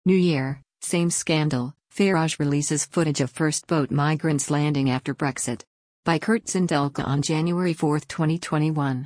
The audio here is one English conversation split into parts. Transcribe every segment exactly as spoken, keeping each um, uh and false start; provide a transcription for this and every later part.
New Year, same scandal. Farage releases footage of first boat migrants landing after Brexit. By Kurt Zindelka on January fourth, twenty twenty-one.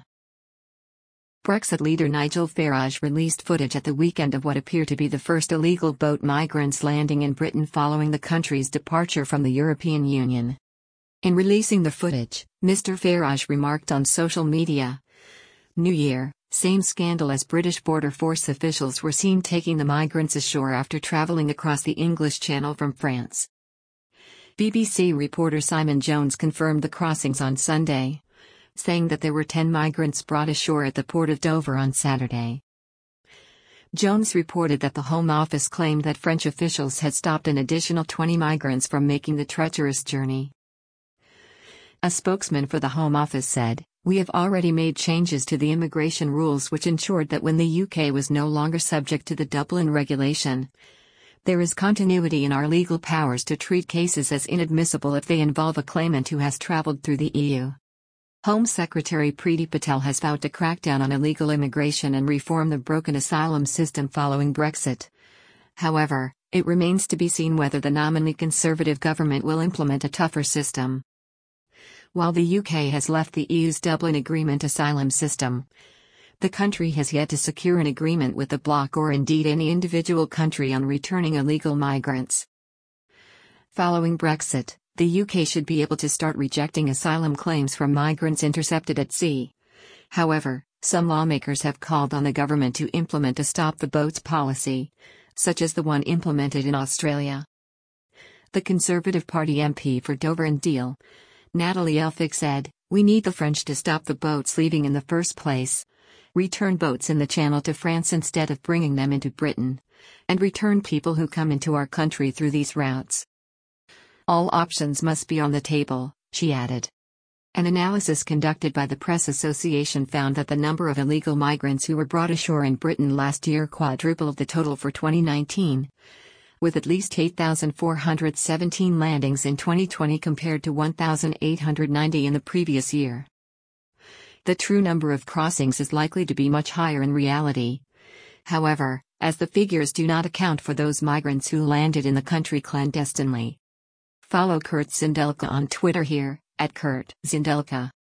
Brexit leader Nigel Farage released footage at the weekend of what appear to be the first illegal boat migrants landing in Britain following the country's departure from the European Union. In releasing the footage, Mister Farage remarked on social media, "New Year, same scandal as British Border Force officials were seen taking the migrants ashore after travelling across the English Channel from France." B B C reporter Simon Jones confirmed the crossings on Sunday, saying that there were ten migrants brought ashore at the port of Dover on Saturday. Jones reported that the Home Office claimed that French officials had stopped an additional twenty migrants from making the treacherous journey. A spokesman for the Home Office said, "We have already made changes to the immigration rules which ensured that when the U K was no longer subject to the Dublin regulation, there is continuity in our legal powers to treat cases as inadmissible if they involve a claimant who has travelled through the E U." Home Secretary Priti Patel has vowed to crack down on illegal immigration and reform the broken asylum system following Brexit. However, it remains to be seen whether the nominally Conservative government will implement a tougher system. While the U K has left the E U's Dublin Agreement asylum system, the country has yet to secure an agreement with the bloc or indeed any individual country on returning illegal migrants. Following Brexit, the U K should be able to start rejecting asylum claims from migrants intercepted at sea. However, some lawmakers have called on the government to implement a stop the boats policy, such as the one implemented in Australia. The Conservative Party M P for Dover and Deal, Natalie Elphicke, said, "We need the French to stop the boats leaving in the first place, return boats in the Channel to France instead of bringing them into Britain, and return people who come into our country through these routes. All options must be on the table," she added. An analysis conducted by the Press Association found that the number of illegal migrants who were brought ashore in Britain last year quadrupled the total for twenty nineteen. With at least eight thousand four hundred seventeen landings in twenty twenty compared to one thousand eight hundred ninety in the previous year. The true number of crossings is likely to be much higher in reality, however, as the figures do not account for those migrants who landed in the country clandestinely. Follow Kurt Zindelka on Twitter here, at Kurt Zindelka.